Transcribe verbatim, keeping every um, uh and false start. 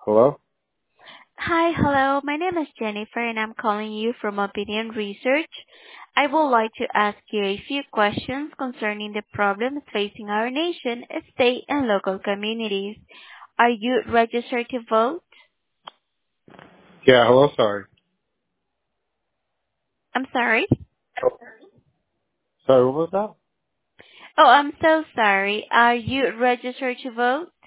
Hello? Hi, hello. My name is Jennifer, and I'm calling you from Opinion Research. I would like to ask you a few questions concerning the problems facing our nation, state, and local communities. Are you registered to vote? Yeah, hello, sorry. I'm sorry. Sorry, what was that? Oh, I'm so sorry. Are you registered to vote?